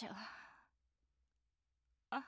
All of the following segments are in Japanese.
しょ。あ、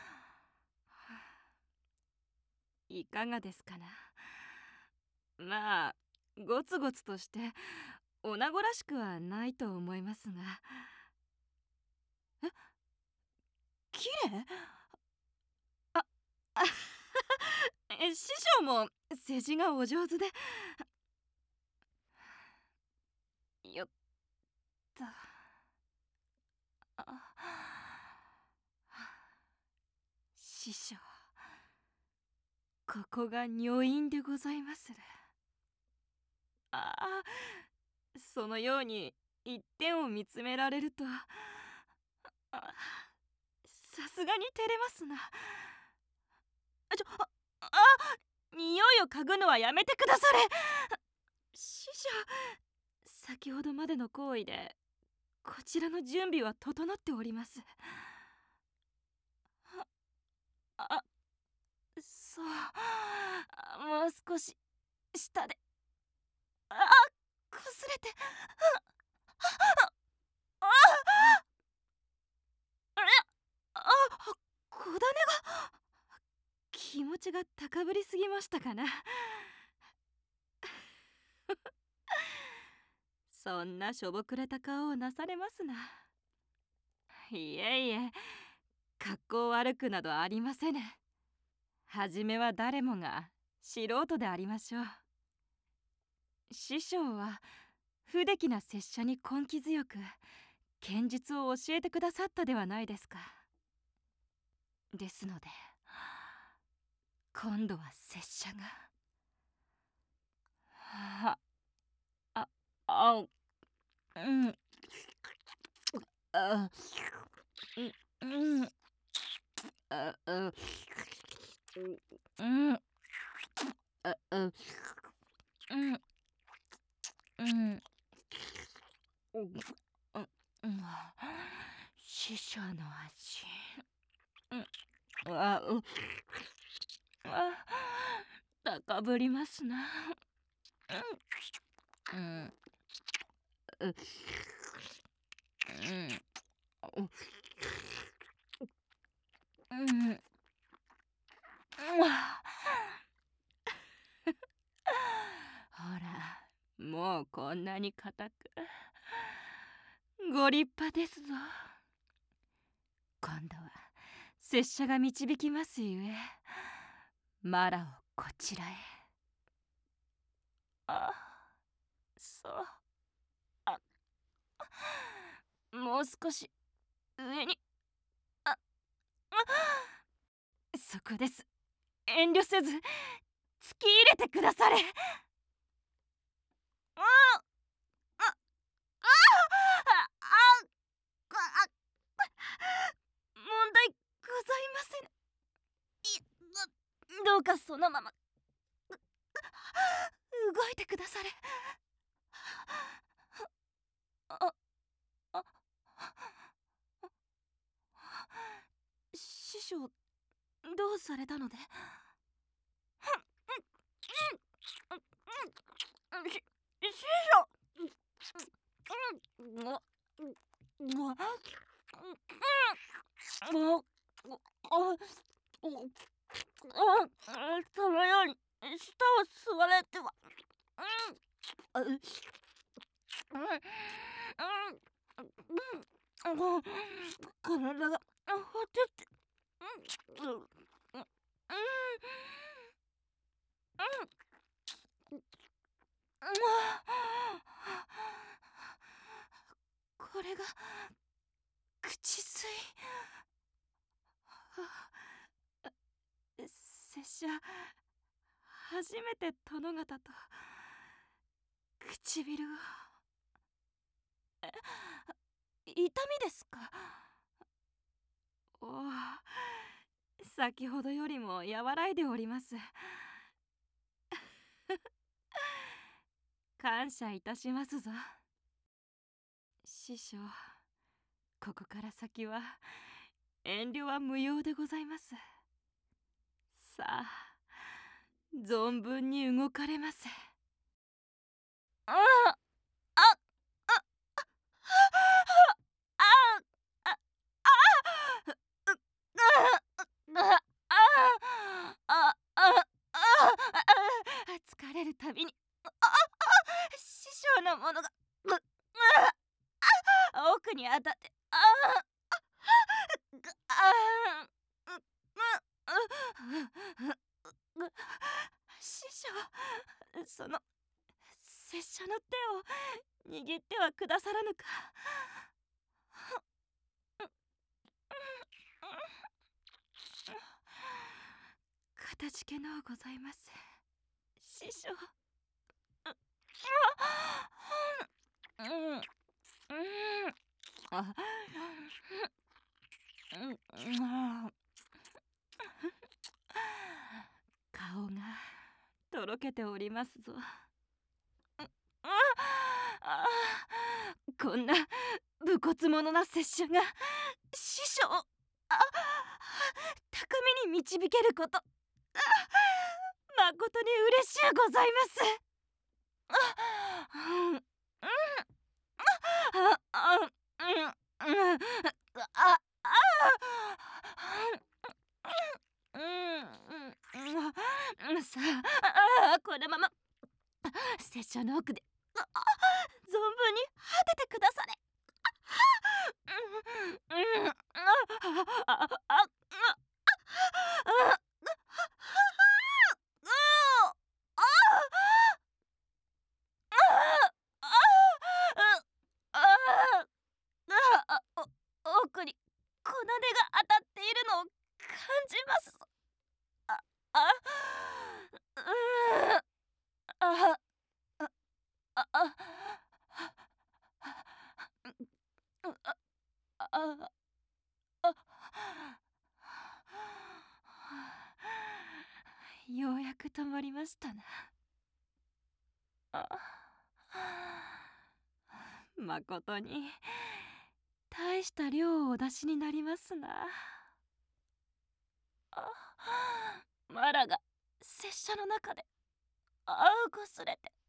いかがですかな。まあゴツゴツとして女子らしくはないと思いますが。え、綺麗。あ、あ師匠も世辞がお上手で。よっと。師匠、ここが女院でございまする。ああ、そのように一点を見つめられると、さすがに照れますな。匂いを嗅ぐのはやめてくだされ。師匠、先ほどまでの行為でこちらの準備は整っております。あ、そう、もう少し下で。こすれて。あれ、小種が。気持ちが高ぶりすぎましたかな。そんなしょぼくれた顔をなされますな。いえいえ、格好悪くなどありませぬ。はじめは誰もが素人でありましょう。師匠は不出来な拙者に根気強く剣術を教えてくださったではないですか。ですので今度は拙者が。はあ、あ、うん、あ、うん、あ、うん、あ、うん、うん、うん、うん、師匠の味。うん、あ、高ぶりますな。うん、うん、うん、うん、ほら、もうこんなに硬く。ご立派ですぞ。今度は拙者が導きますゆえ、マラをこちらへ。あ、そう。あ、もう少し上に。あ、そこです。遠慮せず突き入れてくだされ。あ、あ、あ、問題ございません。どうかそのまま動いてくだされ。あ、あ、師匠、どうされたので。師匠。そのように舌を吸われては。体がほてって。これが口水。拙者初めて殿方と唇を。痛みですか。おお、先ほどよりも和らいでおります。感謝いたしますぞ。師匠、ここから先は遠慮は無用でございます。さあ、存分に動かれませ。ああ、あ、あ、あ、あ、 のものが奥に当たって、師匠、その拙者の手を握ってはくださらぬか。かたじけのうございます、師匠。顔がとろけておりますぞ。こんな武骨者な拙者が師匠高みに導けること、まことに嬉しゅうございます。さあ、このまま拙者の奥で存分に果ててくだされ。奥に小種が当たっているのを感じます。ようやく止まりましたな。まことに大した量をお出しになりますな。マラが拙者の中でこすれて、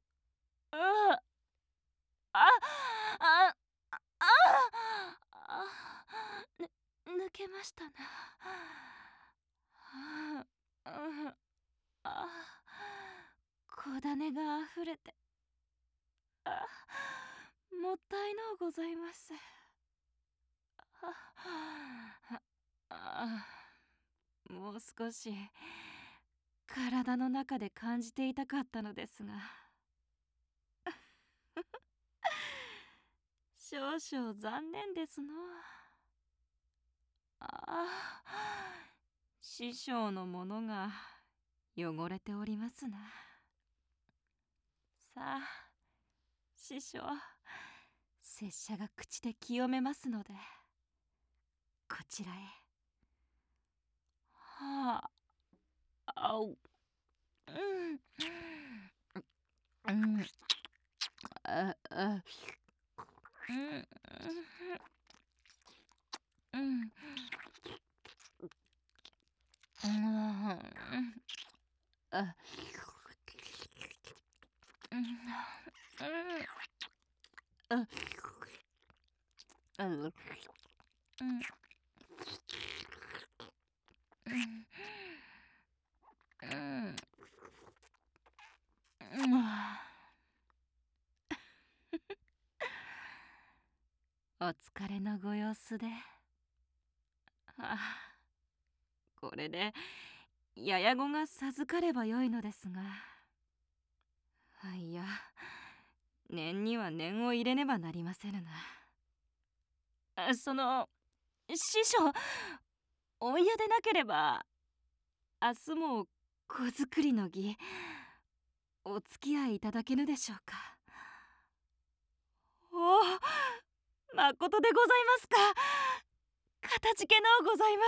抜けましたな。小種があふれて、もったいのうございます。もう少し体の中で感じていたかったのですが少々残念ですの。師匠のものが汚れておりますな。さあ師匠、拙者が口で清めますのでこちらへ。お疲れのご様子で、これでやや子が授かればよいのですが、いや、念には念を入れねばなりませぬな。その師匠、お嫌でなければ明日も子作りの儀お付き合いいただけぬでしょうか。まことでございますか。かたじけのうございます。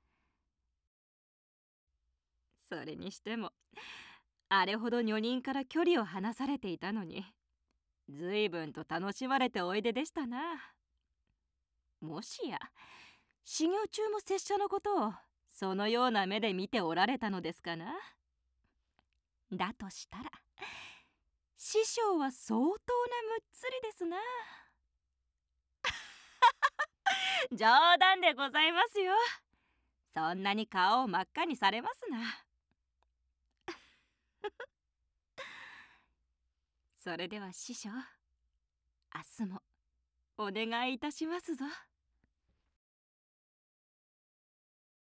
それにしてもあれほど女人から距離を離されていたのに随分と楽しまれておいででしたな。もしや修行中も拙者のことをそのような目で見ておられたのですかな。だとしたら師匠は相当なむっつりですな。冗談でございますよ。そんなに顔を真っ赤にされますな。 それでは師匠、明日もお願いいたしますぞ。